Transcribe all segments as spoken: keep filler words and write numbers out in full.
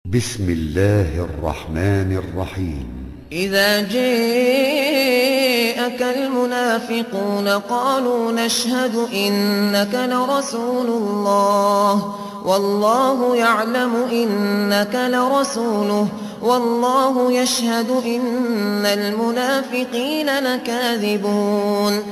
بسم الله الرحمن الرحيم. إذا جاءك المنافقون قالوا نشهد إنك لرسول الله والله يعلم إنك لرسوله والله يشهد إن المنافقين لكاذبون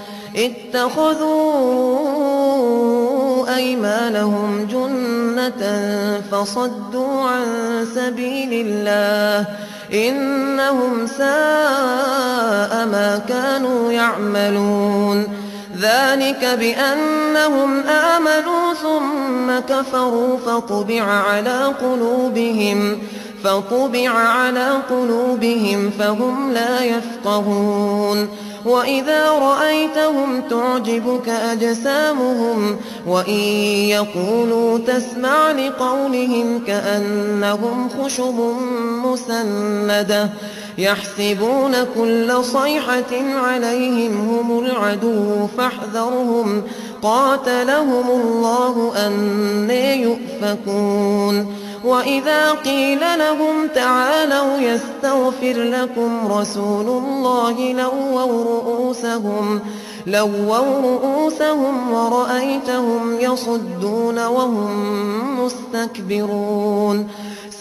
اتخذوا أيمانهم جنة فصدوا عن سبيل الله إنهم ساء ما كانوا يعملون ذلك بأنهم آمنوا ثم كفروا فطبع على قلوبهم فطبع على قلوبهم فهم لا يفقهون وإذا رأيتهم تعجبك أجسامهم وإن يقولوا تسمع لقولهم كأنهم خشب مسندة يحسبون كل صيحة عليهم هم العدو فاحذرهم قاتلهم الله أنى يؤفكون وإذا قيل لهم تعالوا يستغفر لكم رسول الله لووا رؤوسهم لووا رؤوسهم ورأيتهم يصدون وهم مستكبرون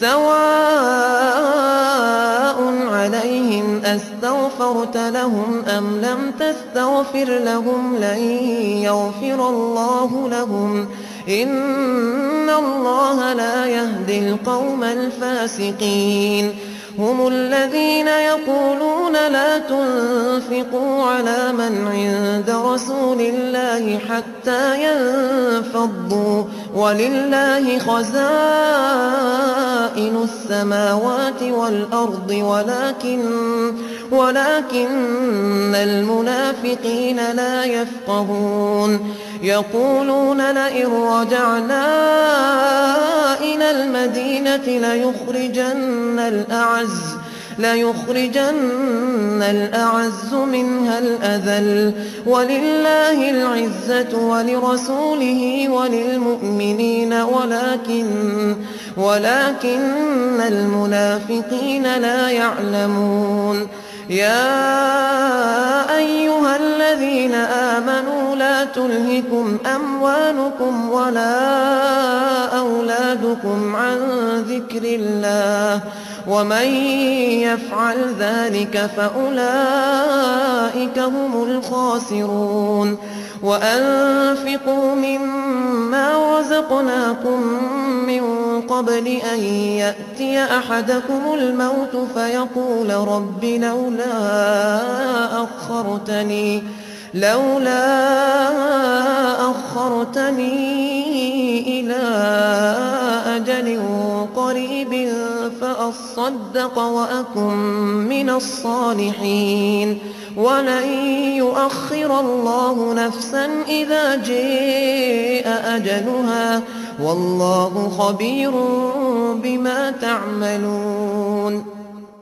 سواء عليهم أستغفرت لهم أم لم تستغفر لهم لن يغفر الله لهم إن الله لا يهدي القوم الفاسقين هم الذين يقولون لا تنفقوا على من عند رسول الله حتى ينفضوا ولله خزائن السماوات والأرض ولكن ولكن المنافقين لا يفقهون يقولون لئن رجعنا إلى المدينة ليخرجن الأعز ليخرجن الأعز منها الأذل ولله العزة ولرسوله وللمؤمنين ولكن ولكن المنافقين لا يعلمون يا أيها الذين آمنوا لا تلهكم أموالكم ولا أولادكم عن ذكر الله ومن يفعل ذلك فأولئك هم الخاسرون وأنفقوا مما رزقناكم من قبل أن يأتي أحدكم الموت فيقول رب لولا أخرتني لولا أخرتني إلى أجل قريب فأصدق وأكن من الصالحين ولن يؤخر الله نفسا إذا جاء أجلها والله خبير بما تعملون.